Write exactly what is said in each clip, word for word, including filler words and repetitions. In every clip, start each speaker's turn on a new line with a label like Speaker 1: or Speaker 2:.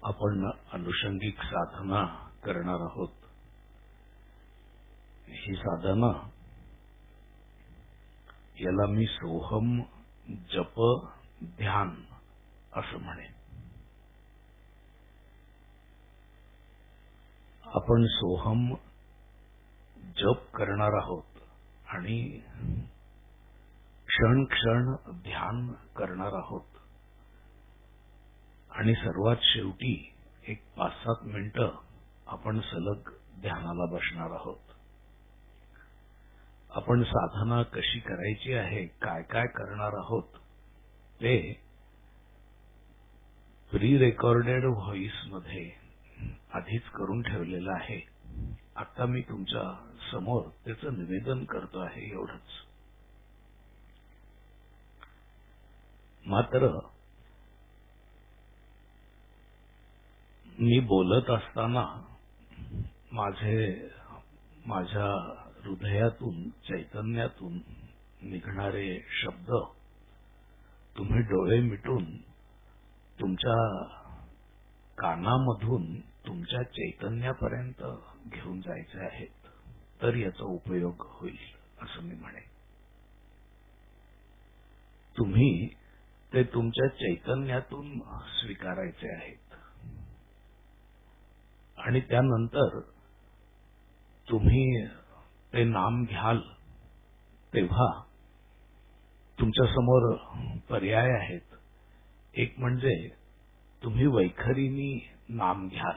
Speaker 1: आपण अनुषंगिक साधना करणार आहोत. ही साधना याला मी सोहम जप ध्यान असं म्हणेन. आपण सोहम जप करणार आहोत आणि क्षण क्षण ध्यान करणार आहोत आणि सर्वात शेवटी एक पाच सात मिनिटं आपण सलग ध्यानाला बसणार आहोत. आपण साधना कशी करायची आहे, काय काय करणार आहोत ते प्री रेकॉर्डेड व्हॉइस मध्ये आधीच करून ठेवलेलं आहे. आता मी तुमच्या समोर त्याचं निवेदन करतो आहे एवढंच. मात्र मी बोलत असताना माझे माझ्या हृदयातून चैतन्यातून निघणारे शब्द तुम्ही डोळे मिटून तुमच्या कानामधून तुमच्या चैतन्यापर्यंत घेऊन जायचे आहेत, तर याचा उपयोग होईल असं मी म्हणेन. तुम्ही ते तुमच्या चैतन्यातून स्वीकारायचे आहेत आणि त्यानंतर तुम्ही ते नाम घ्याल तेव्हा तुमच्या समोर पर्याय आहेत. एक म्हणजे तुम्ही वैखरीने नाम घ्याल,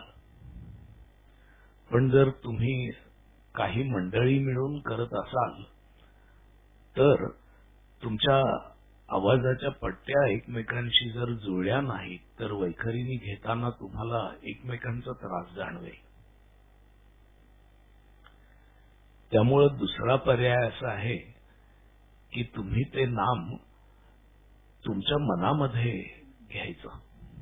Speaker 1: पण जर तुम्ही काही मंडळी मिळून करत असाल तर तुमच्या आवाजाच्या पट्ट्या एकमेकांशी जर जुळल्या नाहीत तर वैखरीने घेताना तुम्हाला एकमेकांचा त्रास जाणवेल. त्यामुळे दुसरा पर्याय असा आहे की तुम्ही ते नाम तुमच्या मनामध्ये घ्यायचं,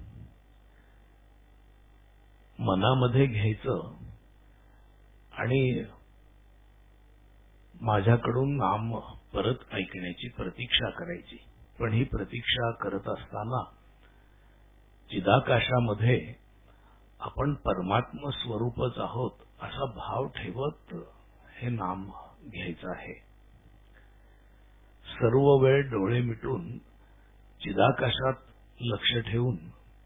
Speaker 1: मनामध्ये घ्यायचं आणि माझ्याकडून नाम परत ऐकण्याची प्रतीक्षा करायची. पण ही प्रतीक्षा करत असताना चिदाकाशामध्ये आपण परमात्म स्वरूपच आहोत असा भाव ठेवत हे नाम घ्यायचं आहे. सर्व वेळ डोळे मिटून चिदाकाशात लक्ष ठेवून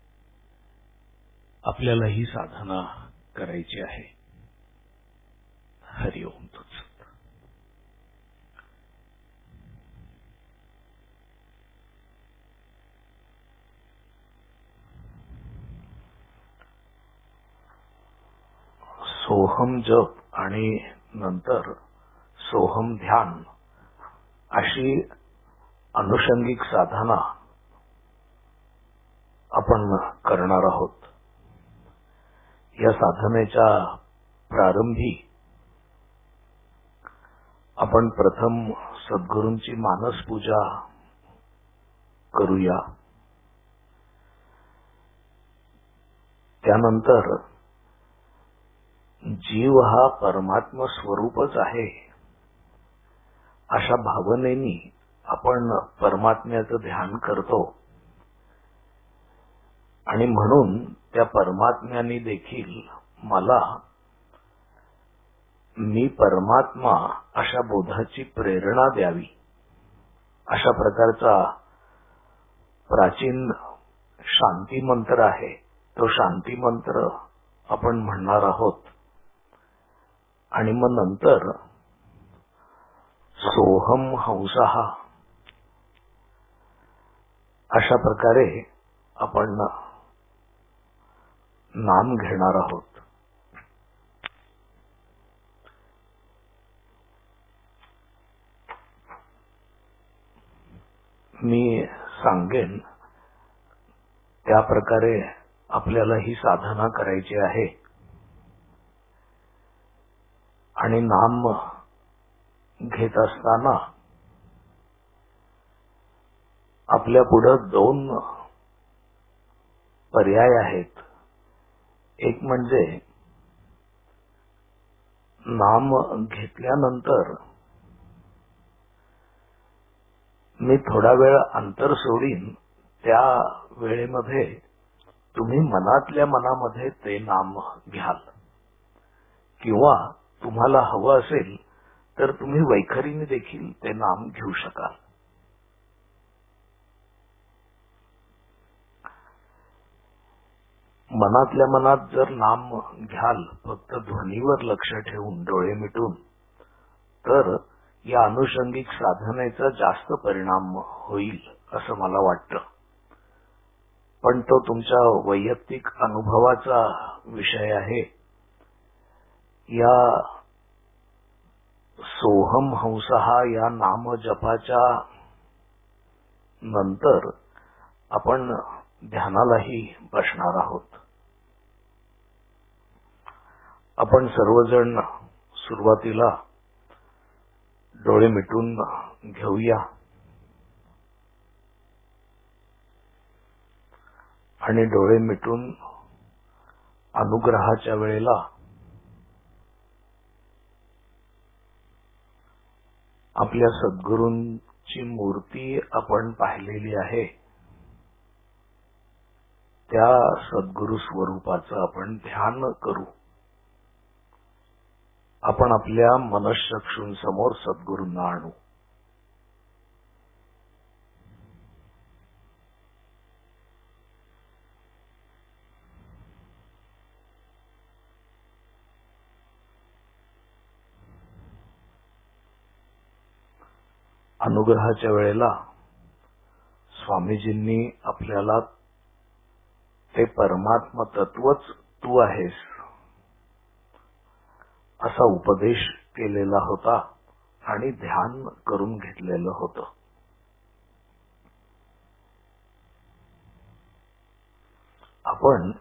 Speaker 1: आपल्याला ही साधना करायची आहे. हरि ओम तत्सत. सोहम जप आणि नंतर सोहम ध्यान अशी अनुषंगिक साधना आपण करणार आहोत. या साधनेच्या प्रारंभी आपण प्रथम सद्गुरूंची मानस पूजा करूया. त्यानंतर जीव हा परमात्म स्वरूपच आहे अशा भावनेनी आपण परमात्म्याचं ध्यान करतो आणि म्हणून त्या परमात्म्याने देखील मला मी परमात्मा अशा बोधाची प्रेरणा द्यावी अशा प्रकारचा प्राचीन शांती मंत्र आहे. तो शांती मंत्र आपण म्हणणार आहोत आणि मग नंतर सोहम हंसः अशा प्रकारे आपण नाम घेणार आहोत. मी सांगेन त्या प्रकारे आपल्याला ही साधना करायची आहे आणि नाम घेत असताना आपल्या पुढे दोन पर्याय आहेत. एक म्हणजे नाम घेतल्यानंतर मी थोडा वेळ अंतर सोडीन, त्या वेळेमध्ये तुम्ही मनातल्या मनामध्ये ते नाम घ्याल, किंवा तुम्हाला हवं असेल तर तुम्ही वैखरीने देखील ते नाम घेऊ शकाल. मनातल्या मनात जर नाम घ्याल फक्त ध्वनीवर लक्ष ठेवून डोळे मिटून, तर या अनुषंगिक साधनेचा जास्त परिणाम होईल असं मला वाटतं. पण तो तुमच्या वैयक्तिक अनुभवाचा विषय आहे. या सोहम हंसहा या नाम जपाच्या नंतर आपण ध्यानालाही बसणार आहोत. आपण सर्वजण सुरुवातीला डोळे मिटून घेऊया आणि डोळे मिटून अनुग्रहाच्या वेळेला आपल्या सद्गुरूंची मूर्ती आपण पाहिलेली आहे, त्या सद्गुरु स्वरूपाचं आपण ध्यान करू. आपण आपल्या मनःचक्षूंसमोर सद्गुरूंना आणू. अनुग्रहाच्या वेळेला स्वामीजींनी आपल्याला ते परमात्मा तत्वच तू आहेस असा उपदेश केलेला होता आणि ध्यान करून घेतलेलं होतं. आपण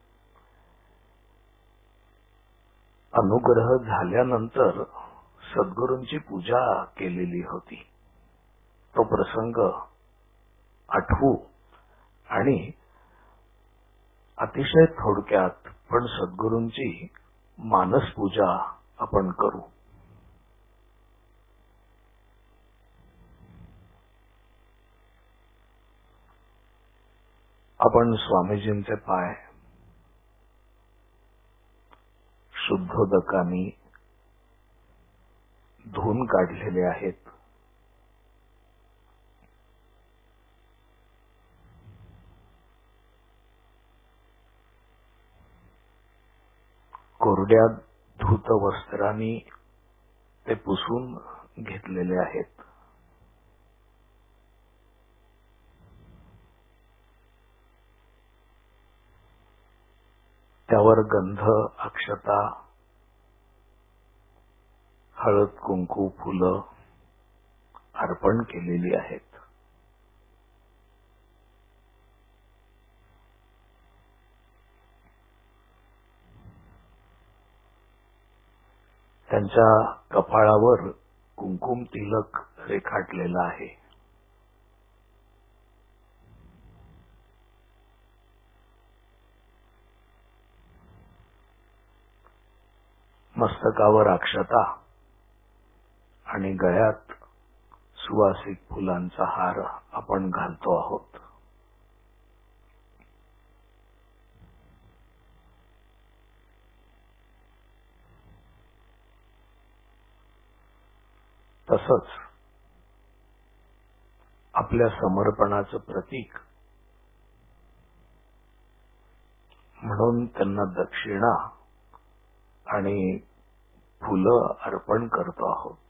Speaker 1: अनुग्रह झाल्यानंतर सद्गुरूंची पूजा केलेली होती. तो प्रसंग आठवू आणि अतिशय थोडक्यात पण सद्गुरूंची मानस पूजा आपण करू. आपण स्वामीजींचे पाय शुद्धोदकानी धुवून काढलेले आहेत. कोरड्या धूत वस्त्रांनी ते पुसून घेतलेले आहेत. त्यावर गंध, अक्षता, हळद, कुंकू, फुलं अर्पण केलेली आहेत. त्यांच्या कपाळावर कुंकुम तिलक रेखाटलेला आहे. मस्तकावर अक्षता आणि गळ्यात सुवासिक फुलांचा हार आपण घालतो आहोत. तसंच आपल्या समर्पणाचं प्रतीक म्हणून त्यांना दक्षिणा आणि फुलं अर्पण करतो आहोत.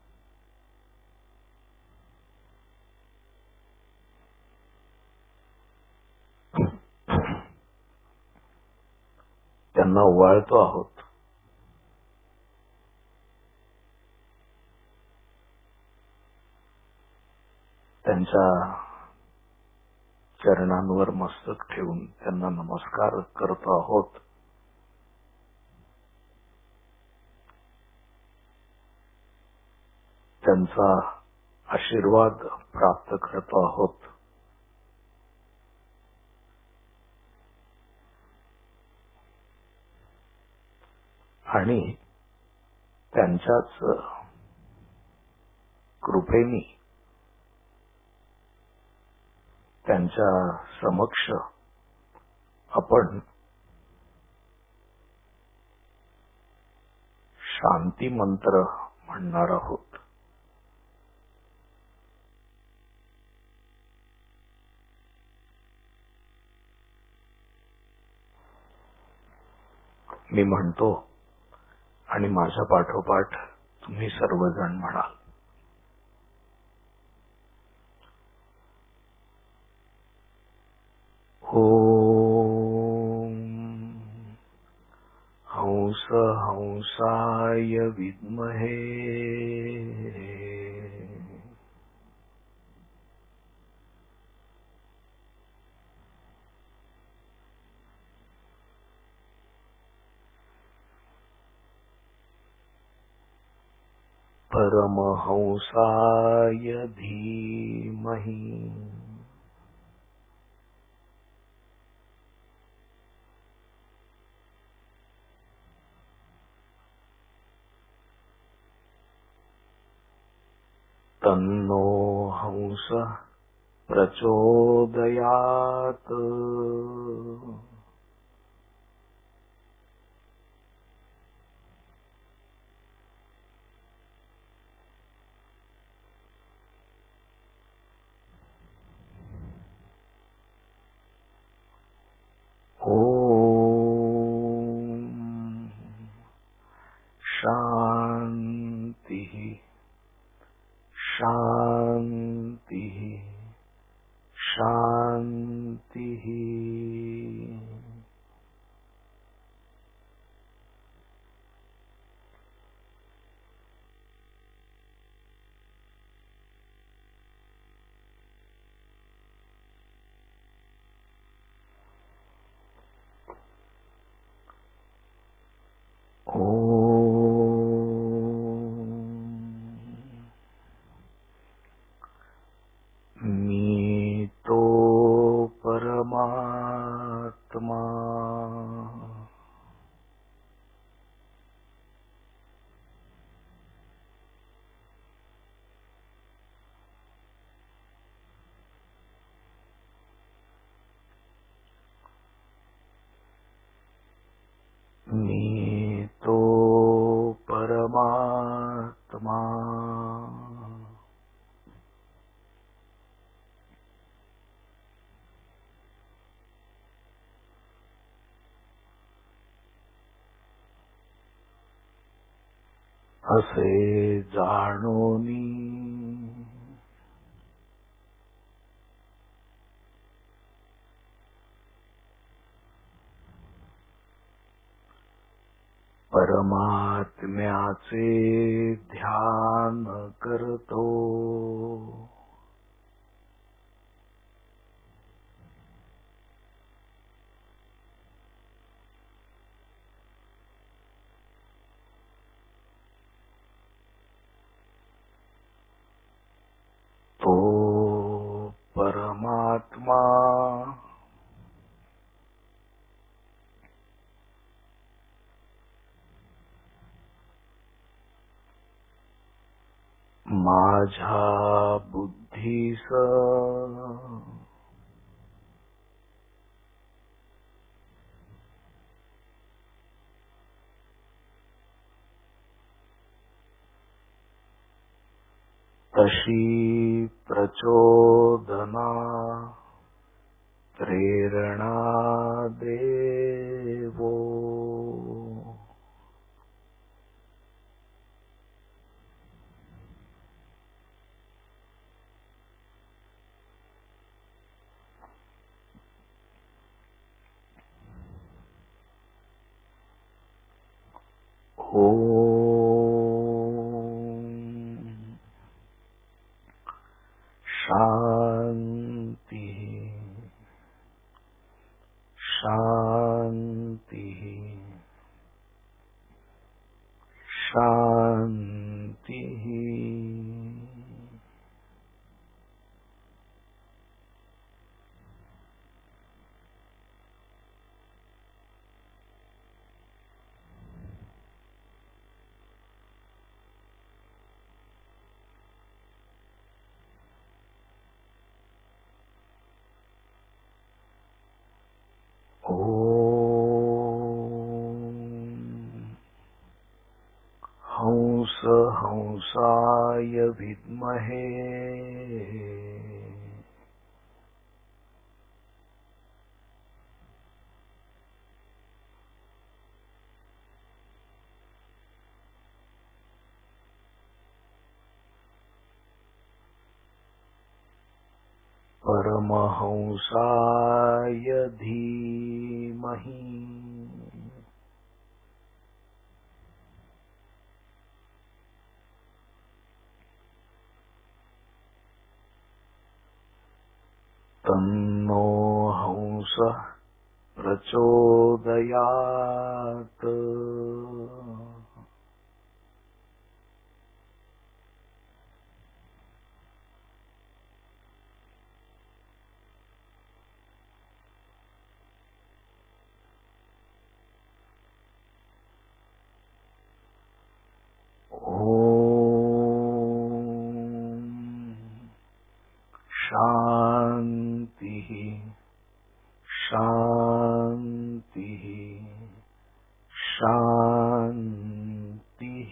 Speaker 1: त्यांना ओवाळतो आहोत. त्यांच्या चरणांवर मस्तक ठेवून त्यांना नमस्कार करतो आहोत. त्यांचा आशीर्वाद प्राप्त करतो आहोत. आणि त्यांच्याच कृपेनी त्यांच्या समक्ष आपण शांती मंत्र म्हणणार आहोत. मी म्हणतो आणि माझ्या पाठोपाठ तुम्ही सर्वजण म्हणाल. ओम हंस हंसाय विद्महे परमहंसाय धीमहि तन्नो हंस प्रचोदयात्. ओम शांति शांति शांति. मी तो परमात्मा मी तो परमात्मा असे जाणोनी परमात्म्याचे ध्यान करतो. तो परमात्मा माझ्या बुद्धीस तशी प्रचोदना प्रेरणा देवो. ओम शांति शांति शांति. ओ विद्महे परमहंसाय धीमहि तन्नो हंसः प्रचोदयात्। शांति शांति शांति।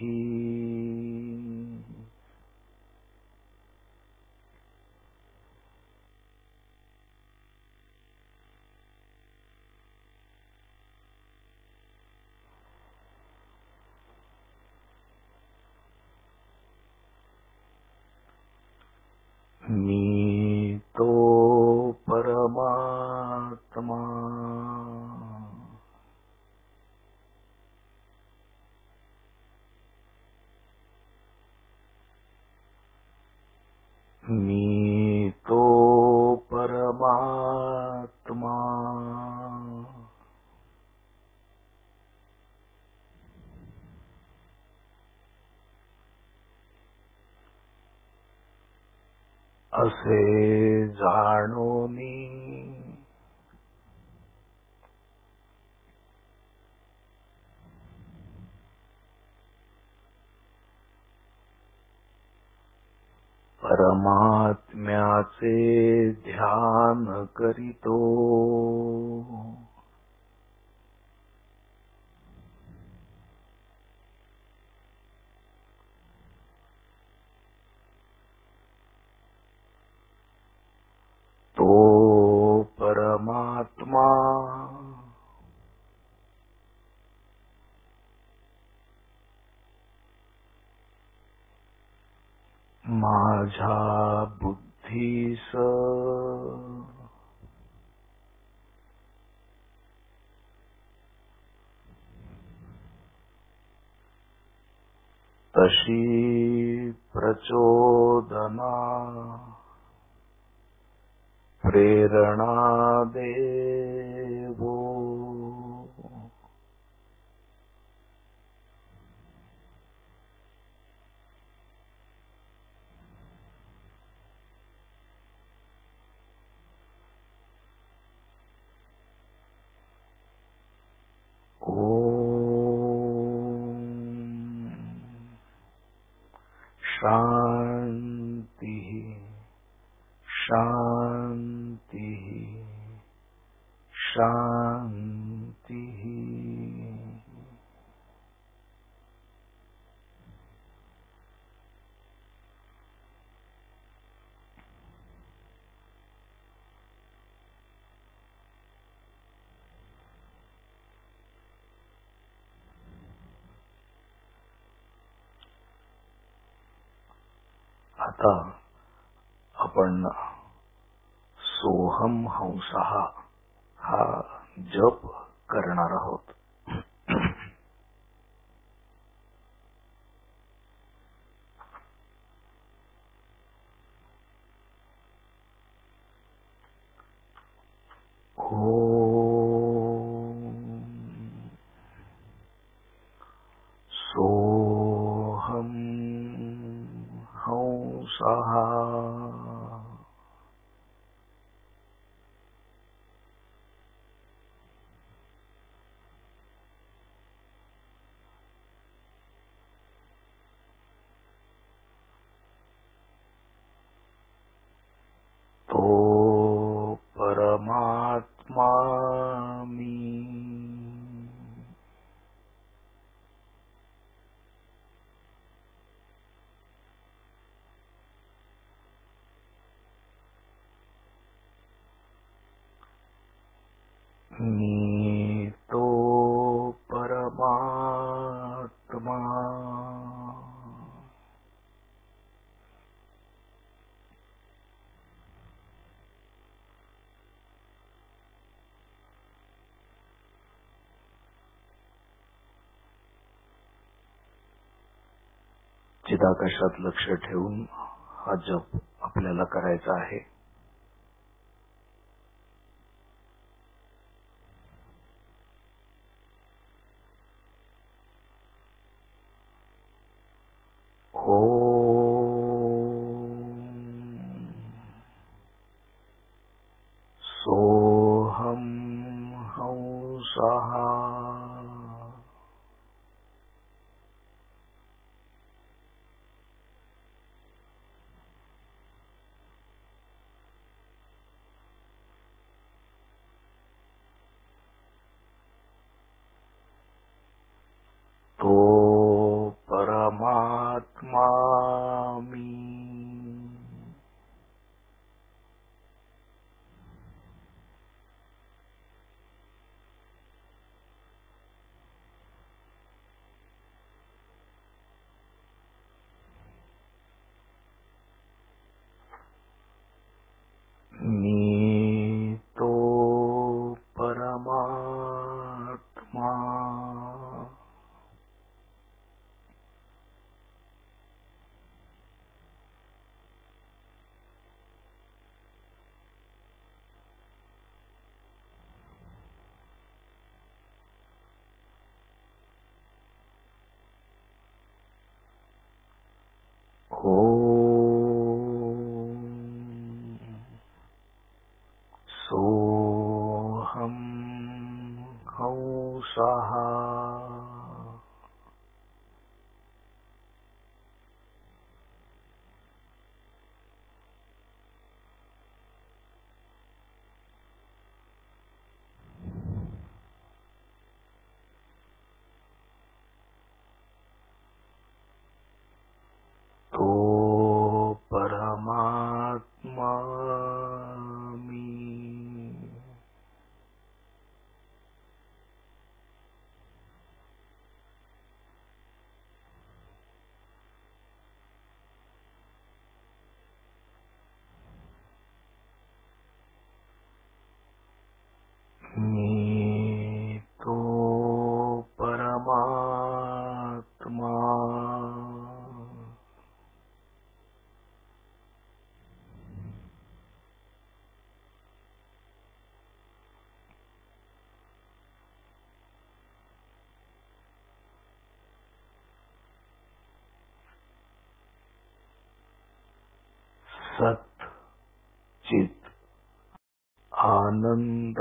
Speaker 1: मी तो परमात्मा मी तो परमात्मा असे जाणोनी परमात्म्याचे ध्यान करीतो। तो परमात्मा माझ्या बुद्धीस तशी प्रचोदना प्रेरणा देवो। ओम शांति शांति शांति। आता आपण सोहम हंसः हा जप करणार आहोत। सोहम हंसः तो परमात्मा मी तो परमात्मा चिदाकाशात लक्ष ठेवून हा जप आपल्याला करायचा आहे. सोहम हंसः तो परमात्मा मी. मी तो परमात्मा हो. सोहम हंसः तो परमात्मा मी. मी तो परमात्मा सत चित आनंद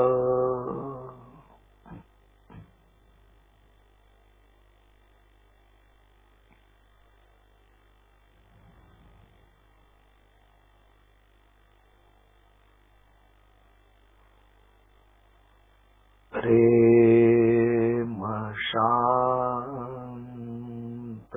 Speaker 1: प्रेम शांत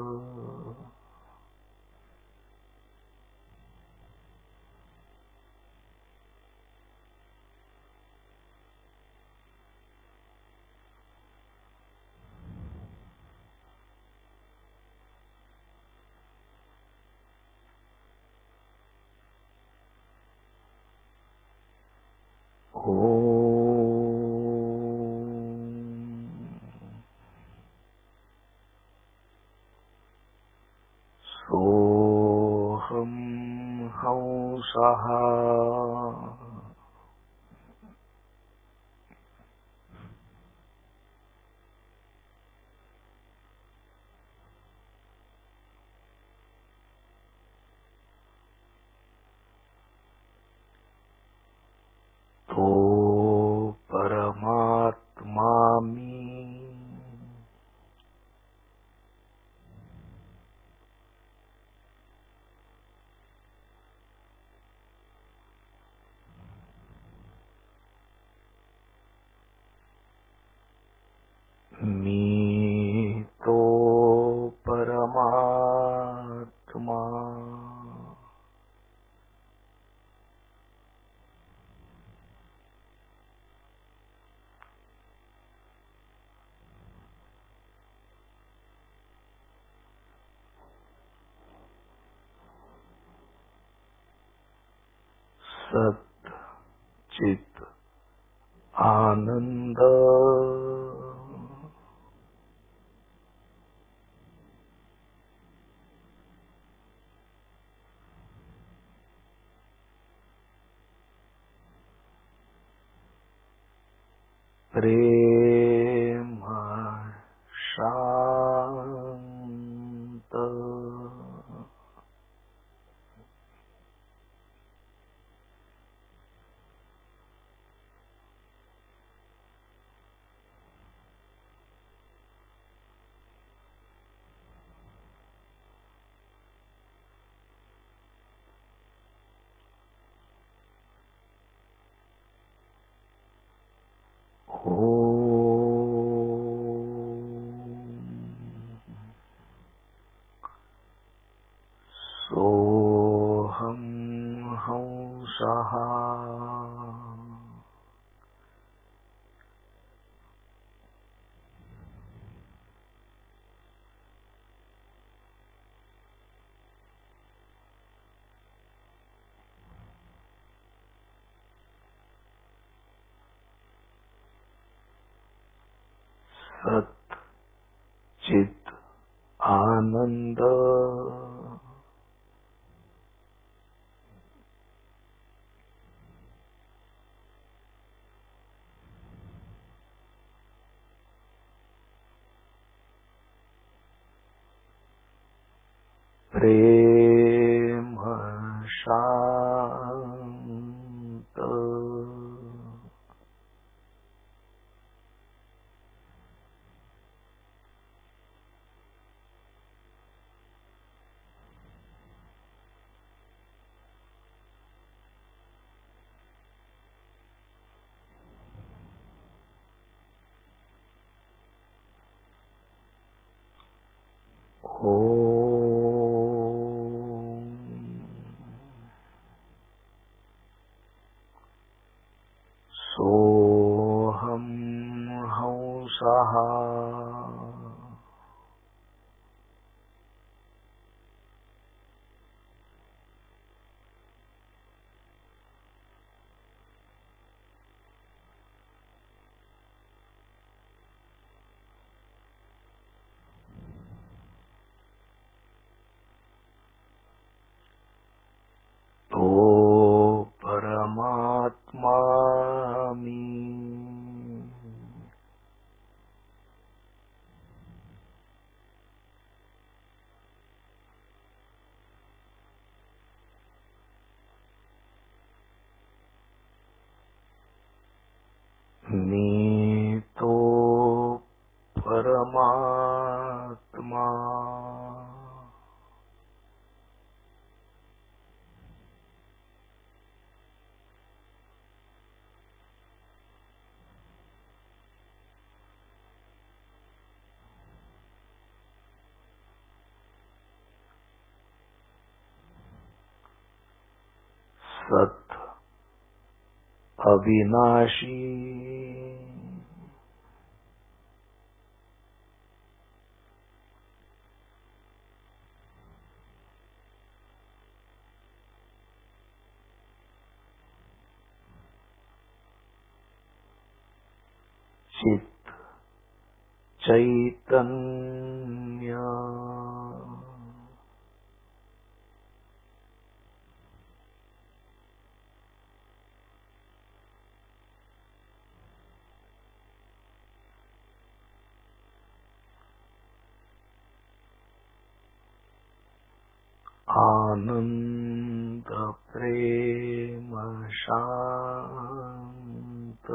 Speaker 1: सोहम हंसः तो परमात्मा मी. मी तो परमात्मा सत चित आनंद प्रेम शांत सोहं हंसः सत चित आनंद प्रेम शांत सोहं हंसः तो परमात्मामि मी तो परमात्मा सत अविनाशी चित चैतन्य आनंद प्रेम शांत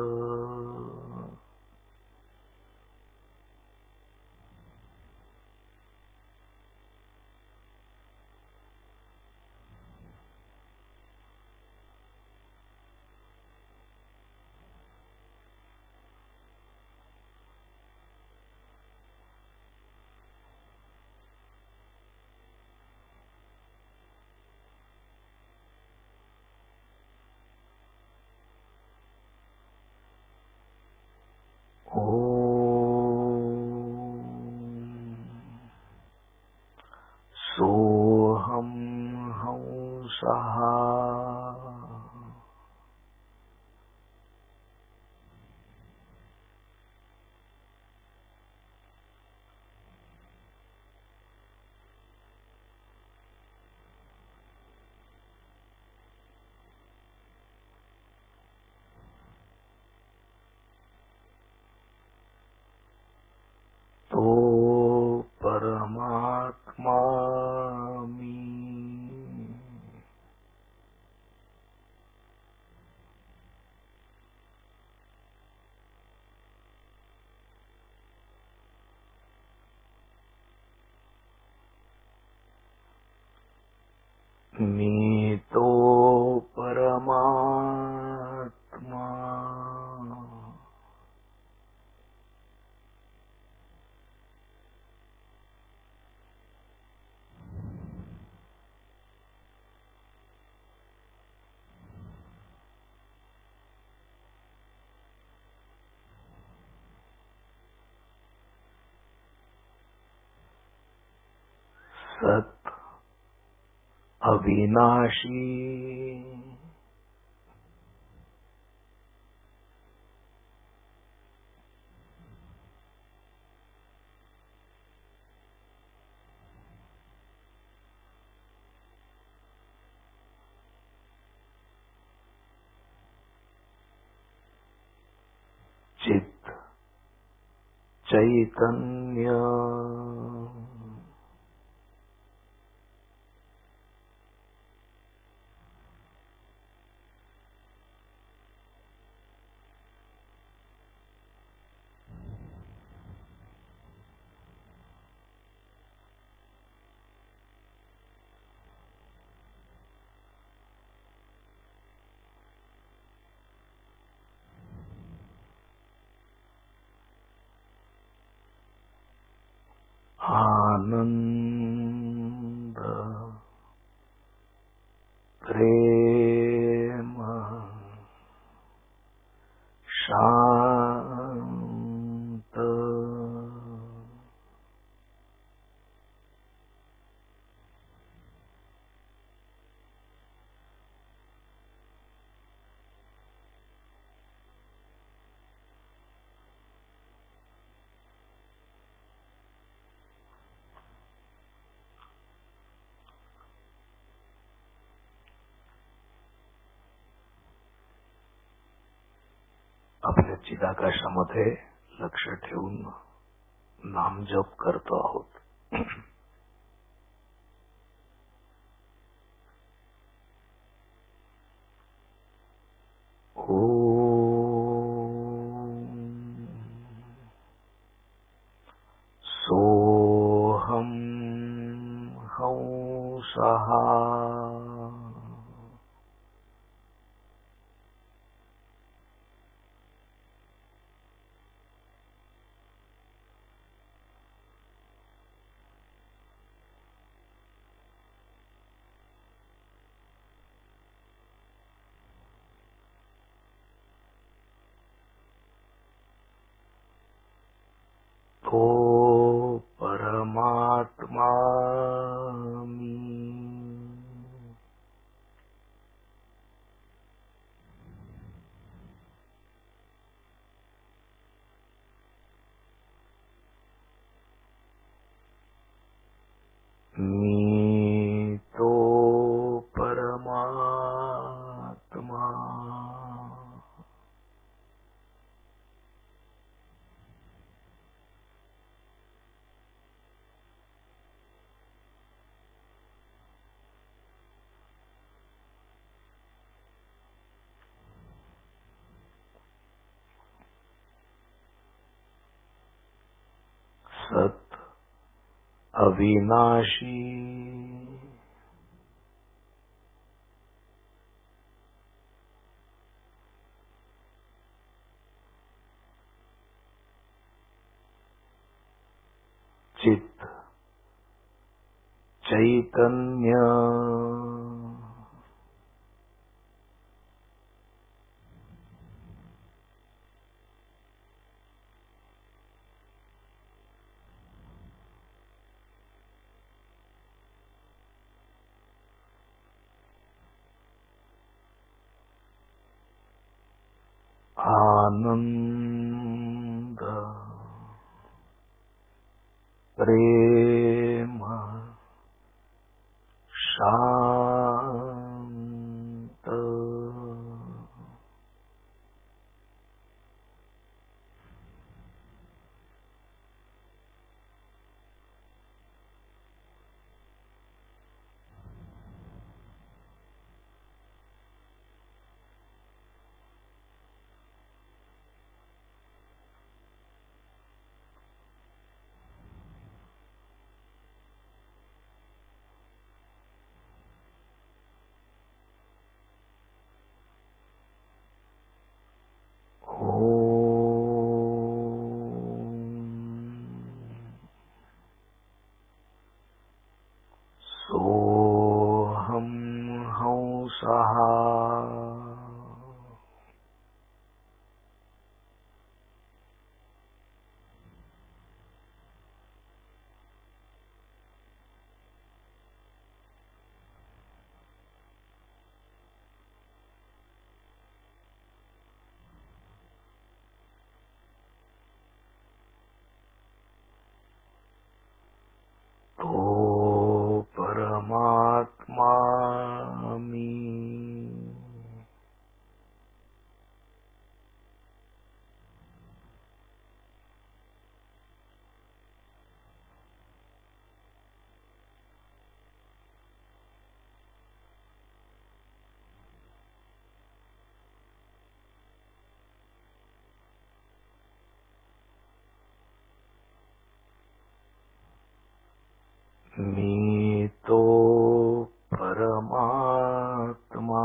Speaker 1: मी तो परमात्मा सत अविनाशी चित चैतन्य आनंद प्रेम शांत आपल्या चिदाकाशामध्ये लक्ष ठेवून नामजप करतो आहोत. ओम सोहम हंसः तो परमात्मा मी. मी तो परमात्मा. सत अविनाशी चित चैतन्य आनंद प्रेम शांत मी तो परमात्मा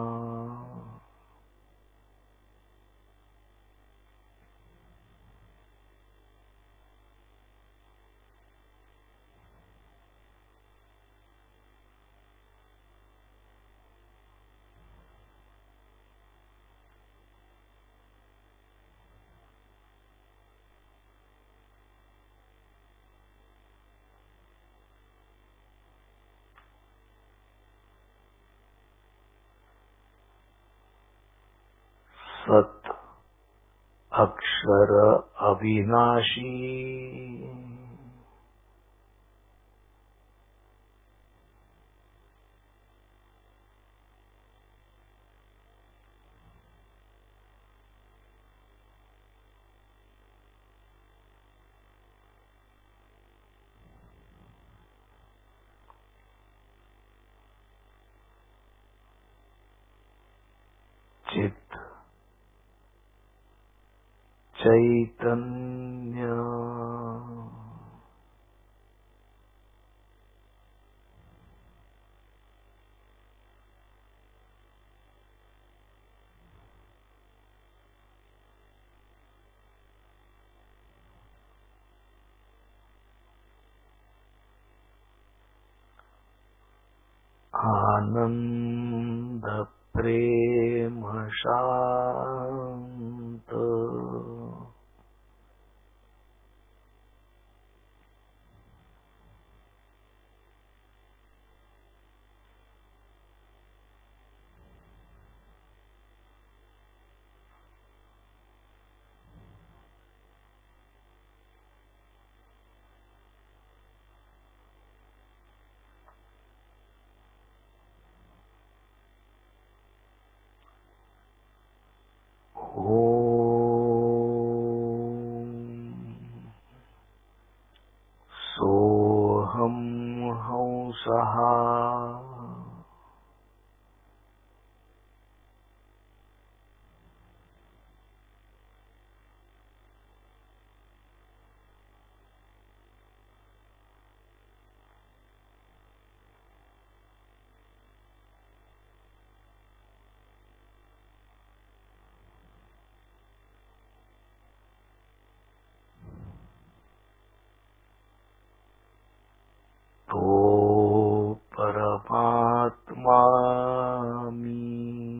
Speaker 1: सत अक्षर अविनाशी चित चैतन्य आनंद प्रेम शांत सोहम हंसः तो परमात्मा मी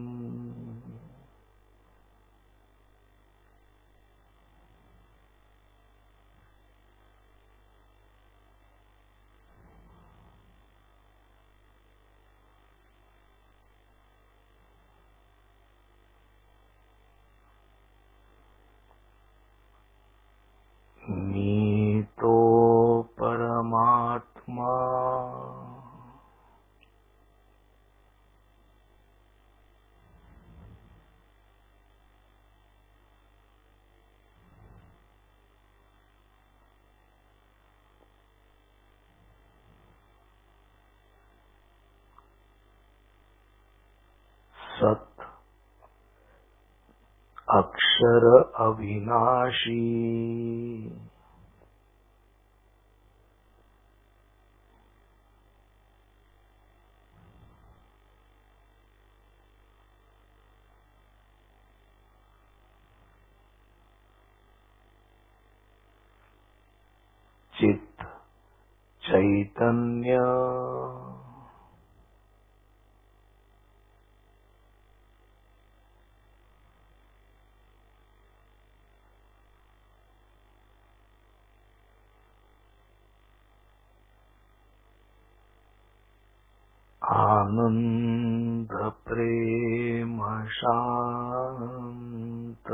Speaker 1: मी तो परमात्मा सत अक्षर अविनाशी चित चैतन्य आनंद प्रेम शांत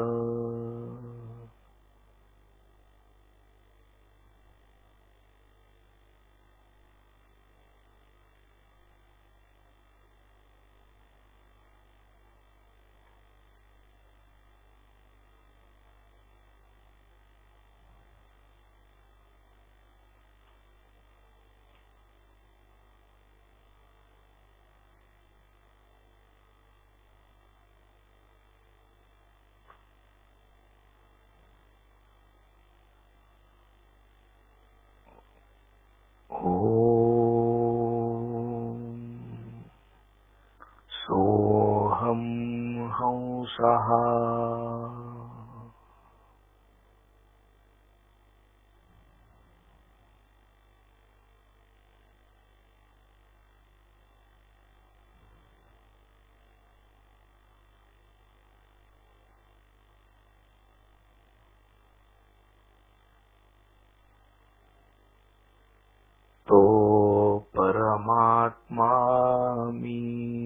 Speaker 1: तो परमात्मा मी.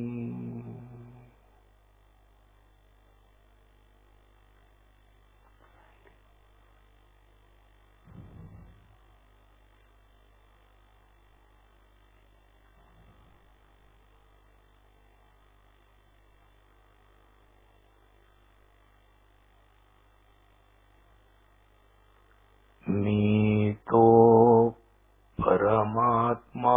Speaker 1: मी तो परमात्मा.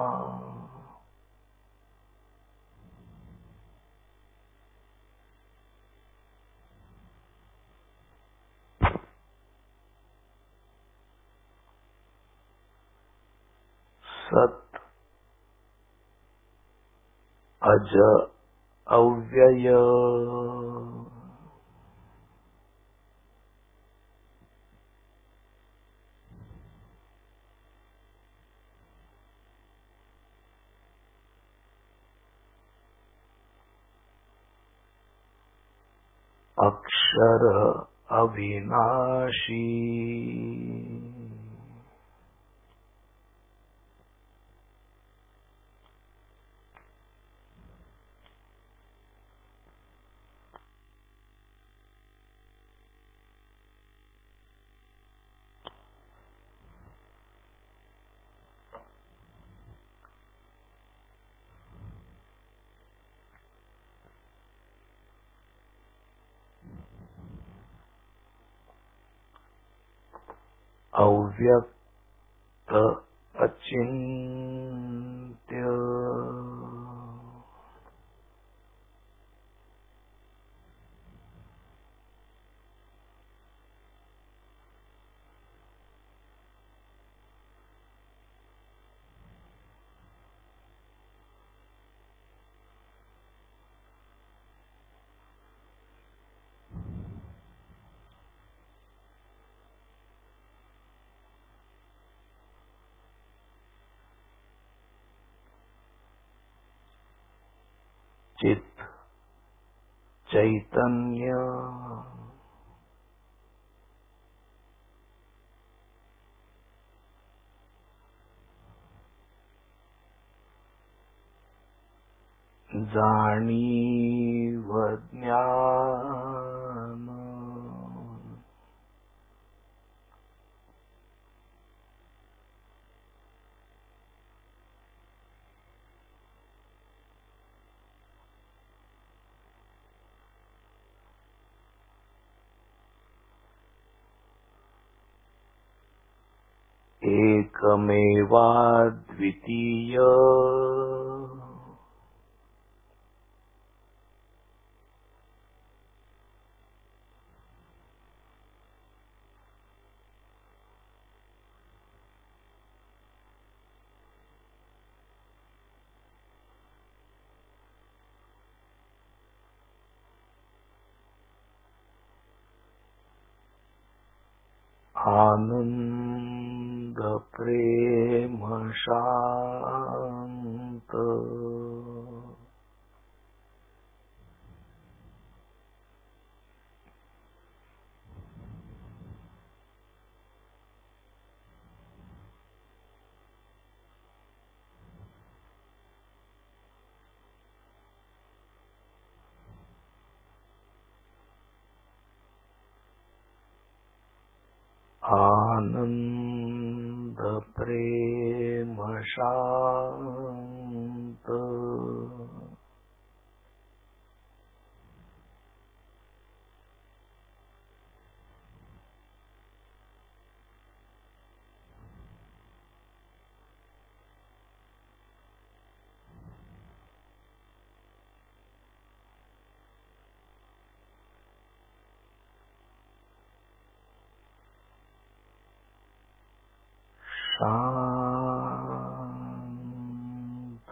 Speaker 1: सत अज अव्यय. अक्षर अविनाशी. अव्यक्त अचिंत्य. चित चैतन्य. जाणीव ज्ञान. एकमेवाद्वितीय. आनंद प्रेम शांत. आनंद प्रेम शांत. शांत.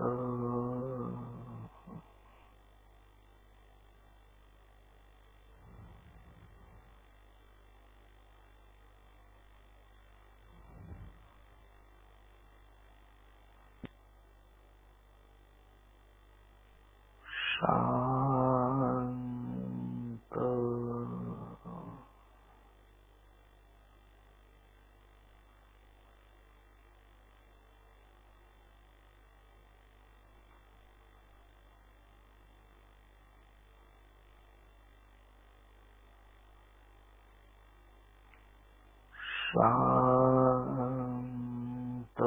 Speaker 1: शांत. शांत.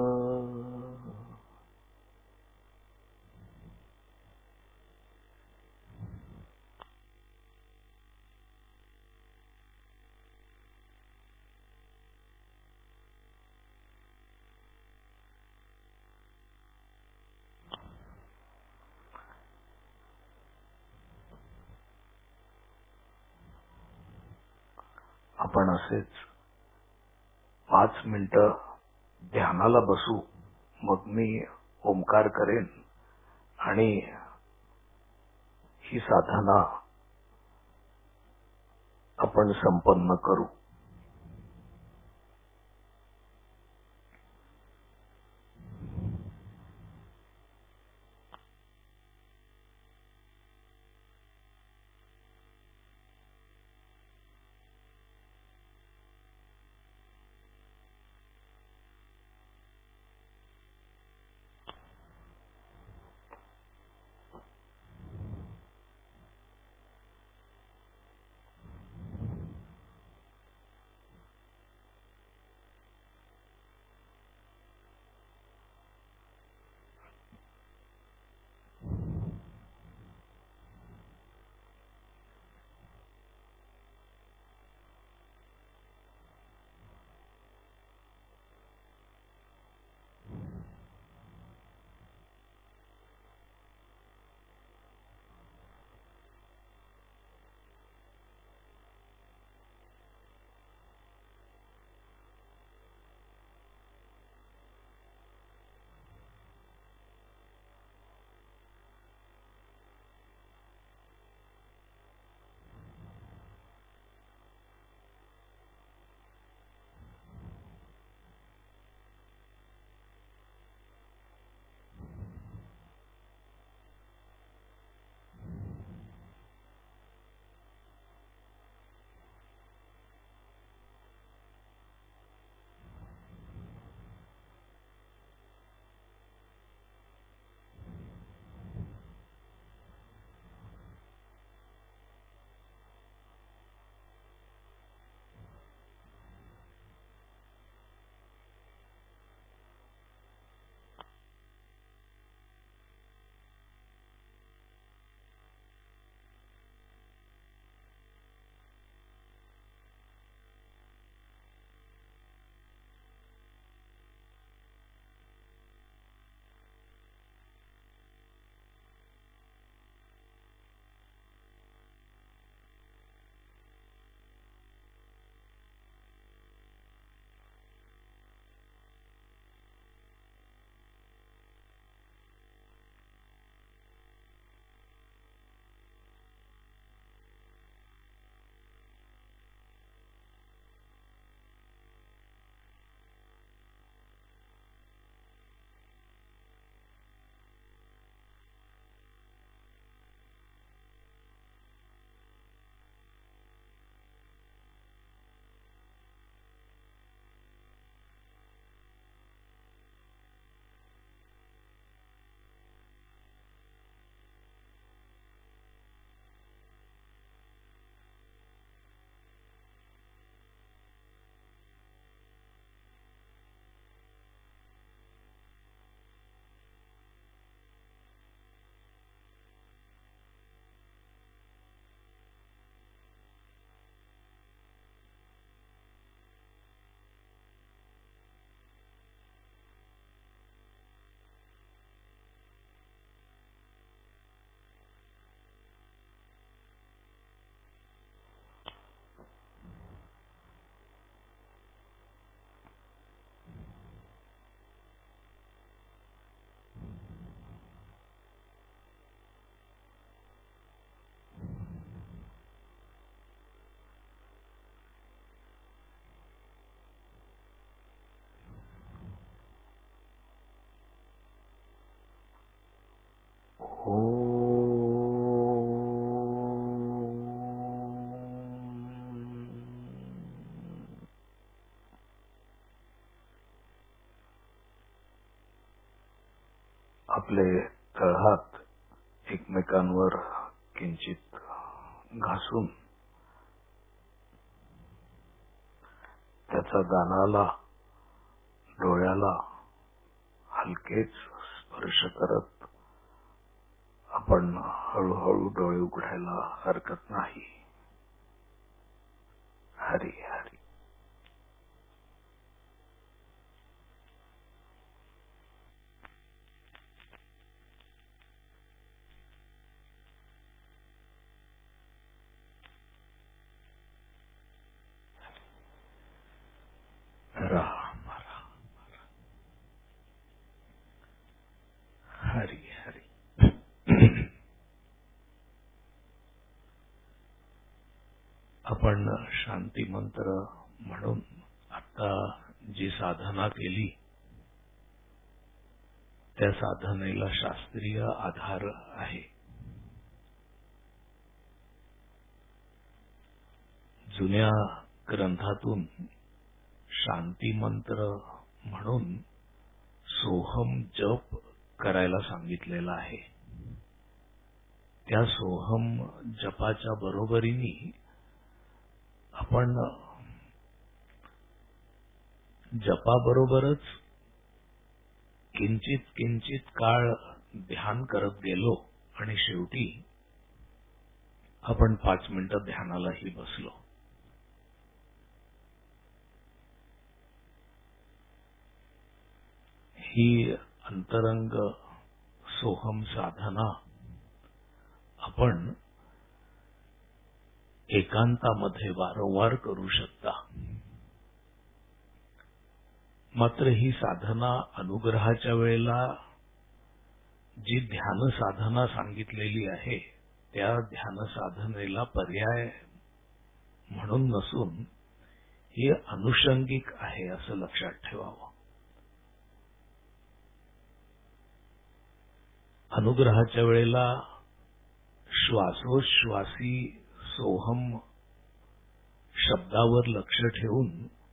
Speaker 1: आपण असेच पाच मिनिटं ध्यानाला बसू. मग मी ओंकार करेन आणि ही साधना आपण संपन्न करू. आपले तळहात एकमेकांवर किंचित घासून त्यात त्याचा गालाला डोळ्याला हलकेच स्पर्श करत आपण हळूहळू डोळे उघडायला हरकत नाही. हरी हरी. राम राम. हरी हरी. आपण शांती मंत्र म्हणून आता जी साधना केली त्या साधनेला शास्त्रीय आधार आहे. जुन्या ग्रंथातून शांती मंत्र म्हणून सोहम जप करायला सांगितलेला आहे. त्या सोहम जपाच्या बरोबरीने आपण जपाबरोबरच किंचित किंचित काळ ध्यान करत गेलो आणि शेवटी आपण पाच मिनिटं ध्यानालाही बसलो. ही अंतरंग सोहम साधना आपण एकांतामध्ये वारंवार करू शकता. मात्र ही साधना अनुग्रहाच्या वेळेला जी ध्यान साधना सांगितलेली आहे त्या ध्यान साधनेला पर्याय म्हणून नसून ही अनुषंगिक आहे असं लक्षात ठेवावं. अनुग्रहाच्या वेळेला श्वासोश्वासी सोहम शब्दावर लक्ष ठेवून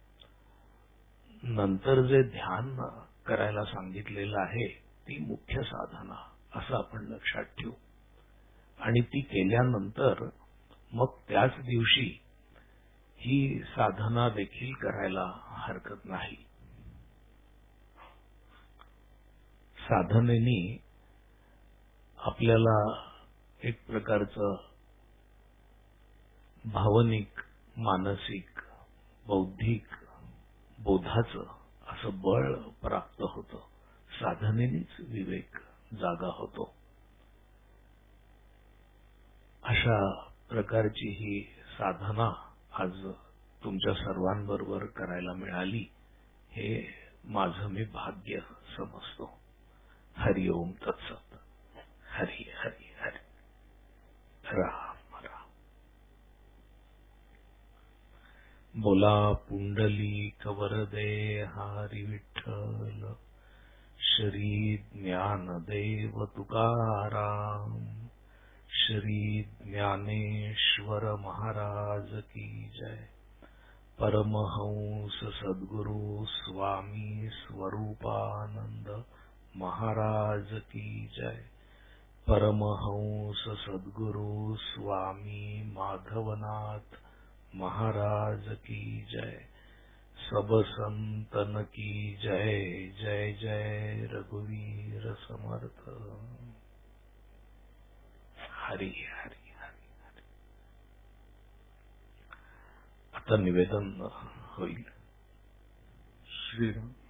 Speaker 1: नंतर जे ध्यान करायला सांगितलेलं आहे ती मुख्य साधना असं आपण लक्षात ठेवू आणि ती केल्यानंतर मग त्याच दिवशी ही साधना देखील करायला हरकत नाही. साधनेनी आपल्याला एक प्रकारचं भावनिक, मानसिक, बौद्धिक बोधाचं असं बळ प्राप्त होतं. साधनेनेच विवेक जागा होतो. अशा प्रकारची ही साधना आज तुमच्या सर्वांबरोबर करायला मिळाली हे माझं मी भाग्य समजतो. हरि ओम तत्सत. हरी हरी हरी. राम राम. बोला पुंडलिक वरदे हरी विठ्ठल. श्री ज्ञानदेव तुकाराम. श्री ज्ञानेश्वर महाराज की जय. परमहंस सद्गुरु स्वामी स्वरूपानंद महाराज की जय. परमहंस सद्गुरु स्वामी माधवनाथ महाराज की जय. सब संतन की जय. जय जय रघुवीर समर्थ. हरी हरी हरी हरी. आता निवेदन होईल. श्रीराम.